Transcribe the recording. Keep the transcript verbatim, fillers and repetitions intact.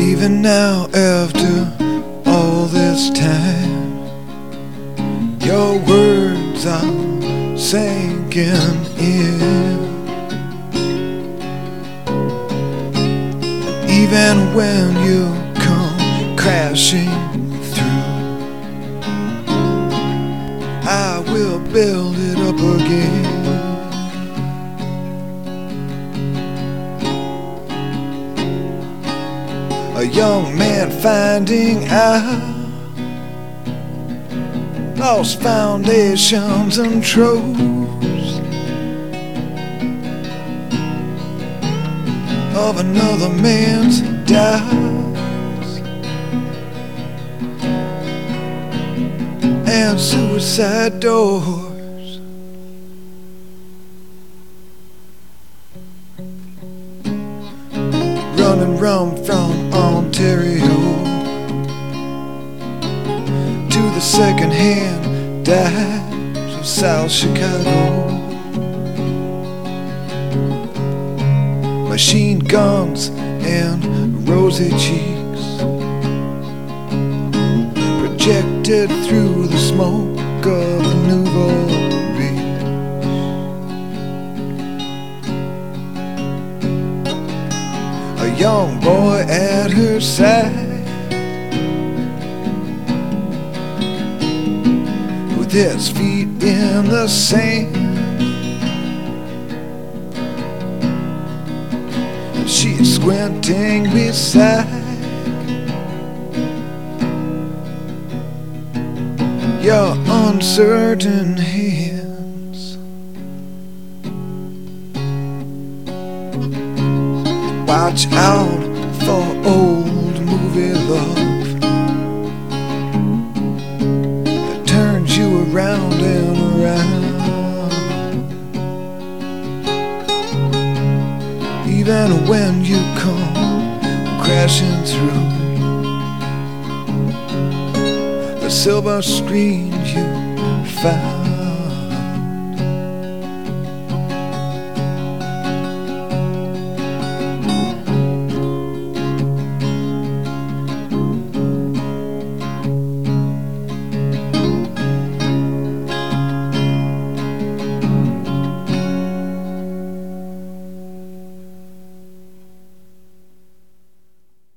Even now, after all this time, your words are sinking in. Even when you come crashing through, I will build it up again. A young man finding out lost foundations and tropes of another man's doubts and suicide doors. Running round from Ontario to the second-hand dives of South Chicago. Machine guns and rosy cheeks projected through the smoke of the Nouveau Riche. A young boy at her side with his feet in the sand. She's squinting beside your uncertain hands. Watch out for old movie love. It turns you around and around. Even when you come crashing through the silver screen you found.